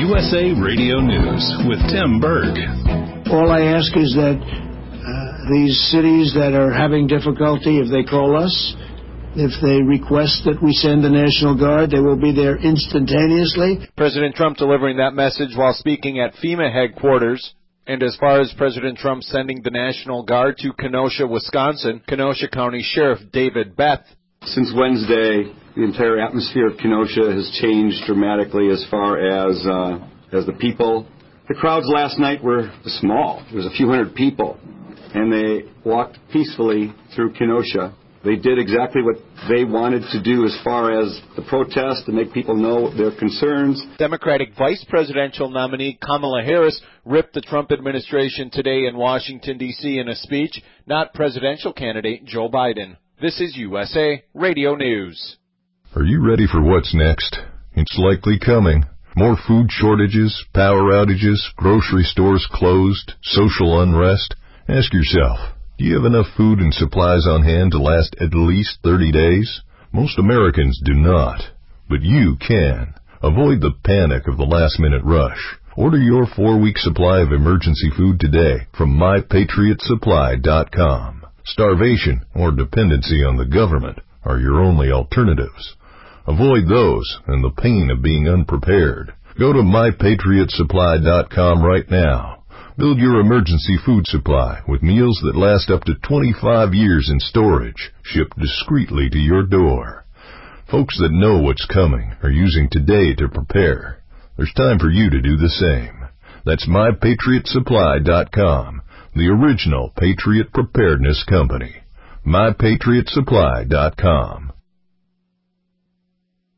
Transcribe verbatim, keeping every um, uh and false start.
U S A Radio News with Tim Berg. All I ask is that uh, these cities that are having difficulty, if they call us, if they request that we send the National Guard, they will be there instantaneously. President Trump delivering that message while speaking at FEMA headquarters. And as far as President Trump sending the National Guard to Kenosha, Wisconsin, Kenosha County Sheriff David Beth. Since Wednesday, the entire atmosphere of Kenosha has changed dramatically as far as uh, as the people. The crowds last night were small. There was a few hundred people, and they walked peacefully through Kenosha. They did exactly what they wanted to do as far as the protest, to make people know their concerns. Democratic vice presidential nominee Kamala Harris ripped the Trump administration today in Washington, D C in a speech, not presidential candidate Joe Biden. This is U S A Radio News. Are you ready for what's next? It's likely coming. More food shortages, power outages, grocery stores closed, social unrest. Ask yourself, do you have enough food and supplies on hand to last at least thirty days? Most Americans do not, but you can. Avoid the panic of the last-minute rush. Order your four-week supply of emergency food today from my patriot supply dot com. Starvation or dependency on the government are your only alternatives. Avoid those and the pain of being unprepared. Go to my patriot supply dot com right now. Build your emergency food supply with meals that last up to twenty-five years in storage, shipped discreetly to your door. Folks that know what's coming are using today to prepare. There's time for you to do the same. That's my patriot supply dot com, the original Patriot Preparedness Company. my patriot supply dot com.